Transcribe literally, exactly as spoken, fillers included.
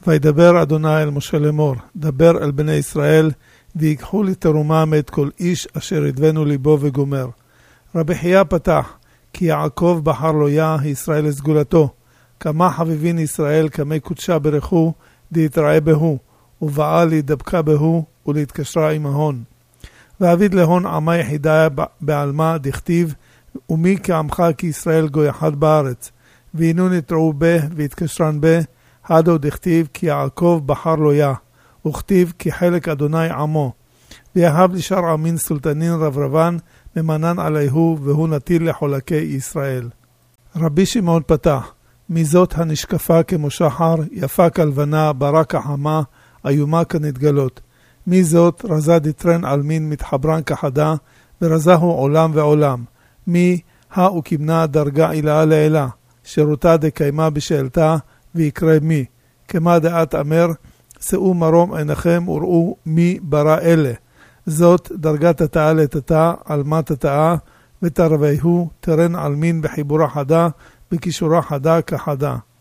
וידבר אדוני אל משה לאמור, דבר אל בני ישראל, ויקחו לי תרומה מאת כל איש אשר ידבנו ליבו וגומר. רבי חייא פתח, כי יעקב בחר לו יה, ישראל לסגולתו. כמה חביבין ישראל כמי קודשה ברכו, דהתראה בהו, ובאה להידבקה בהו, ולהתקשרה עם ההון. ועביד להון עמה יחידה בעלמה דכתיב, ומי כעמך כישראל גוי אחד בארץ. והינו נתראו בה, והתקשרן בה, הדו דכתיב, כי יעקב בחר לו יה, וכתיב כי חלק אדוני עמו. ויהב לשאר עמין סולטנין רברבן, ממנן עליהו, והוא נטיל לחולקי ישראל. רבי שמעון פתח, מזאת הנשקפה כמו שחר, יפה כלבנה, ברה כחמה, איומה כנתגלות. מזאת רזה דטרן על מין מתחברן כחדה, ורזהו עולם ועולם. מי הא וכמנה דרגה אילאה לאלה, שירותה דקיימה בשאלתה, ויקרא מי. כמה דעת אמר, שאו מרום עיניכם וראו מי ברא אלה. זאת דרגת התאה לתתה על מה תתאה, ותרוויהו תרן על מין בחיבורה חדה, בקישורה חדה כחדה.